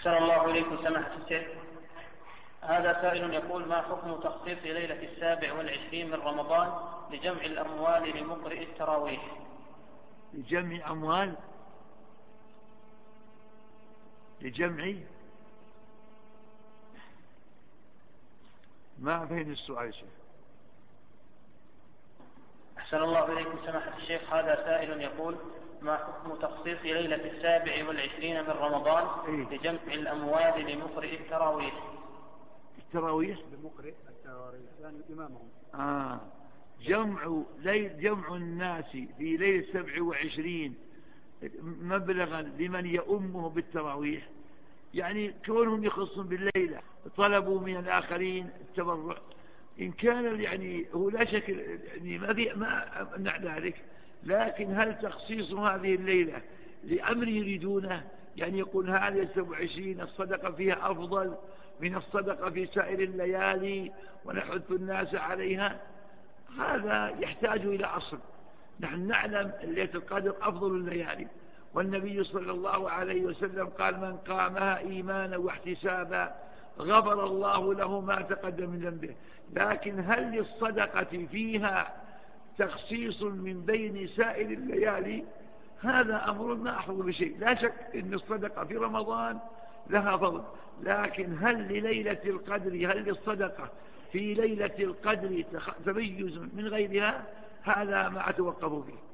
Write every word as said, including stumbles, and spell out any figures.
أحسن الله إليكم سماحة الشيخ. هذا سائل يقول: ما حكم تخصيص ليلة السابع والعشرين من رمضان لجمع الأموال لمقرئ التراويح؟ لجمع أموال لجمع ما فهم السؤال شيخ. أحسن الله إليكم سماحة الشيخ. هذا سائل يقول: ما حكم تخصيص ليلة السابع والعشرين من رمضان إيه؟ لجمع الأموال لمقرئ التراويح؟ التراويح لمقرئ التراويح يعني إمامهم. آه جمع ليل جمع الناس في ليلة سبع وعشرين مبلغا لمن يؤمه بالتراويح، يعني كونهم يخصون بالليلة طلبوا من الآخرين التبرع. إن كان يعني هو لا شك يعني ما في ما أمنع ذلك، لكن هل تخصيص هذه الليلة لأمر يريدونه، يعني يقول هذه سبع وعشرين الصدقة فيها أفضل من الصدقة في سائر الليالي ونحث الناس عليها، هذا يحتاج إلى أصل. نحن نعلم ليلة القدر أفضل الليالي، والنبي صلى الله عليه وسلم قال: من قامها إيمانا واحتسابا غفر الله له ما تقدم من ذنبه. لكن هل للصدقة فيها تخصيص من بين سائر الليالي؟ هذا أمر ما أحفظ بشيء. لا شك أن الصدقة في رمضان لها فضل، لكن هل لليلة القدر هل للصدقة في ليلة القدر تميز من غيرها؟ هذا ما أتوقف فيه.